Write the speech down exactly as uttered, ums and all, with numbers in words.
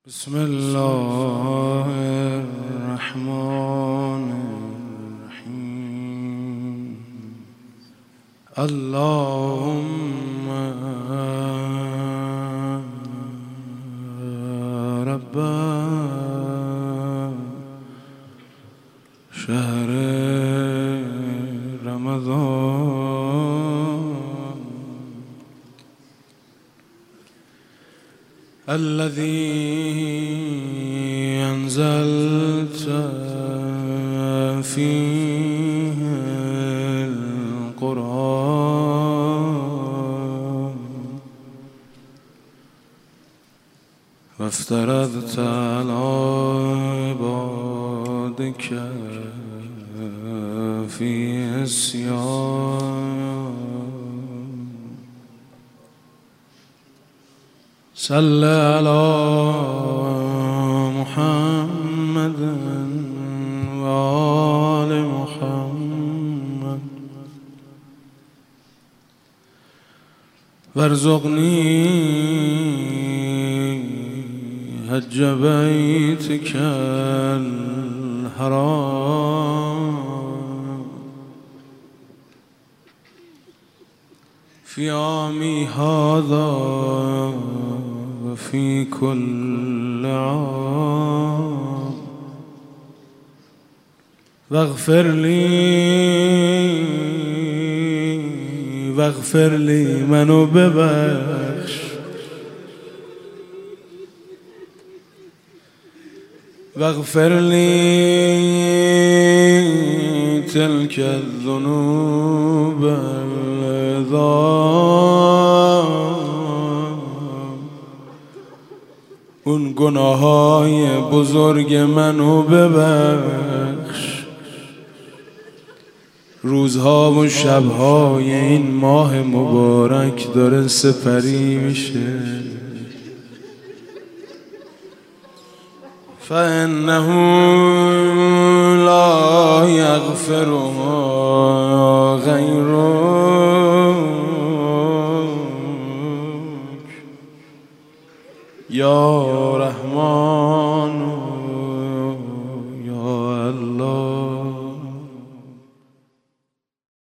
بسم الله الرحمن الرحیم. اللهم رب شهر رمضان الذي أنزلت فيه القرآن وافترضت على عبادك فيه الصيام. صل على محمد وآل محمد وارزقني حج بيتك الحرام في عامي هذا وفي كل عام واغفر لي واغفر لي منو ببخش واغفر لي تلك الذنوب العظام اون گناههای بزرگ منو ببخش. روزها و شبهای این ماه مبارک داره سپری میشه، فإنه لا یغفرها غیرک یا رحمان